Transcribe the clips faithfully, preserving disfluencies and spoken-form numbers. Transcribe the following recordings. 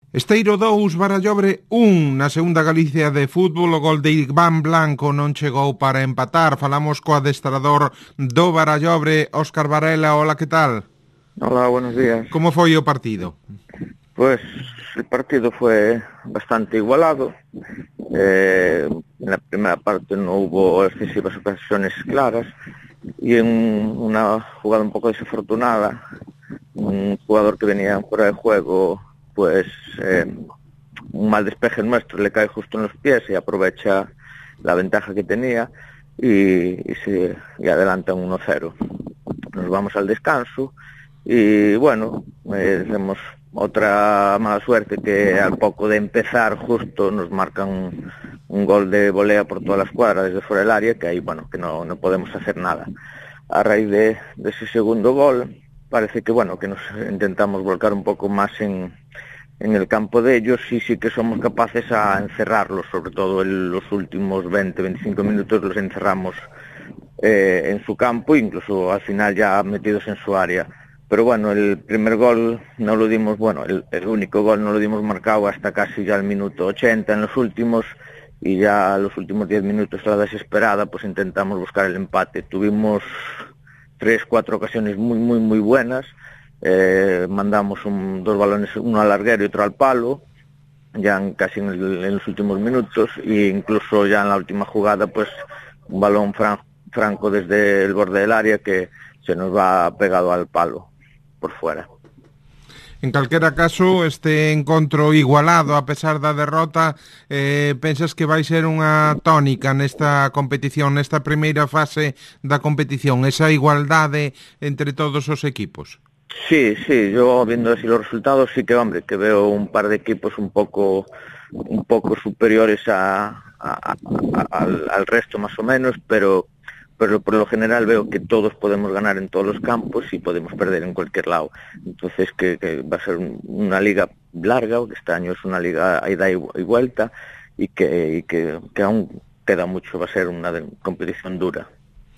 Esteiro dous, Barallobre un. Na segunda Galicia de fútbol, o gol de Iván Blanco non chegou para empatar. Falamos co adestrador do Barallobre, Óscar Varela. Hola, que tal? Hola, buenos días. Como foi o partido? Pues el partido fue bastante igualado. Eh, en la primera parte no hubo excesivas ocasiones claras y en una jugada un poco desafortunada, un jugador que venía fuera de juego, pues eh, un mal despeje nuestro le cae justo en los pies y aprovecha la ventaja que tenía y, y, se, y adelanta un uno cero. Nos vamos al descanso y bueno, eh, tenemos otra mala suerte que al poco de empezar justo nos marcan un, un gol de volea por toda la escuadra desde fuera del área, que ahí bueno, que no, no podemos hacer nada. A raíz de, de ese segundo gol parece que bueno, que nos intentamos volcar un poco más en, en el campo de ellos y sí que somos capaces a encerrarlos, sobre todo en los últimos veinte a veinticinco minutos los encerramos eh, en su campo, incluso al final ya metidos en su área. Pero bueno, el primer gol no lo dimos, bueno, el, el único gol no lo dimos marcado hasta casi ya el minuto ochenta en los últimos, y ya los últimos diez minutos a la desesperada pues intentamos buscar el empate. Tuvimos tres, cuatro ocasiones muy, muy, muy buenas, eh, mandamos un, dos balones, uno al larguero y otro al palo, ya en, casi en, el, en los últimos minutos, e incluso ya en la última jugada pues un balón fran, franco desde el borde del área que se nos va pegado al palo por fuera. En calquera caso, este encontro igualado a pesar da derrota, eh, pensas que vai ser unha tónica nesta competición, nesta primeira fase da competición, esa igualdade entre todos os equipos? Sí, sí, yo viendo así los resultados sí que, hombre, que veo un par de equipos un poco un poco superiores a, a, a, a al, al resto más o menos, pero pero por lo general veo que todos podemos ganar en todos los campos y podemos perder en cualquier lado. Entonces que, que va a ser una liga larga, que este año es una liga a ida y vuelta y que, y que, que aún queda mucho, va a ser una competición dura.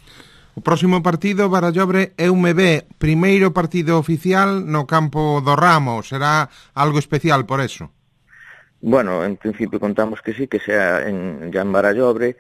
O próximo partido, Barallobre E M B, primeiro partido oficial no campo do Ramo, será algo especial por eso? Bueno, en principio contamos que sí, que sea en, ya en Barallobre,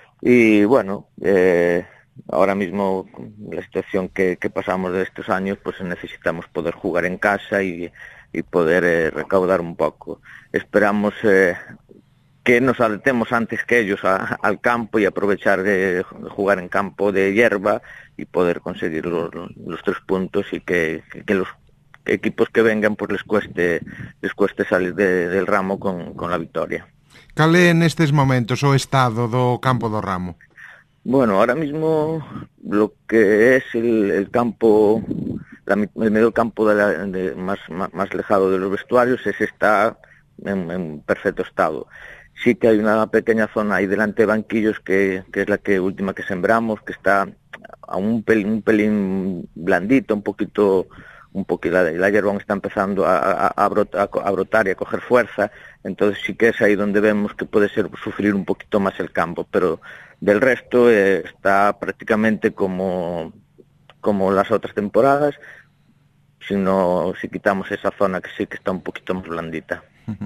y bueno, eh, ahora mismo la situación que, que pasamos de estos años, pues necesitamos poder jugar en casa y, y poder eh, recaudar un poco. Esperamos eh, que nos adaptemos antes que ellos a, al campo y aprovechar de jugar en campo de hierba y poder conseguir los, los tres puntos y que, que, que los equipos que vengan pues les cueste, les cueste salir de, del Ramo con, con la victoria. Cal é nestes momentos o estado do campo do Ramo? Bueno, ahora mismo lo que es el, el campo, la, el medio campo de la, de más, más, más lejano de los vestuarios, ese está en, en perfecto estado. Sí que hay una pequeña zona ahí delante de banquillos que, que es la que última que sembramos, que está a un pelín, un pelín blandito, un poquito, un poquito, la, la hierba está empezando a, a, a, brotar, a brotar y a coger fuerza, entonces sí que es ahí donde vemos que puede ser sufrir un poquito más el campo, pero del resto eh, está prácticamente como, como las otras temporadas, si, no, si quitamos esa zona que sí que está un poquito más blandita.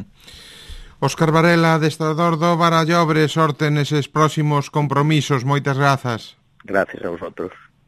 Óscar Varela, adestrador do Barallobre, sorte neses próximos compromisos, moitas grazas. Gracias a vosotros.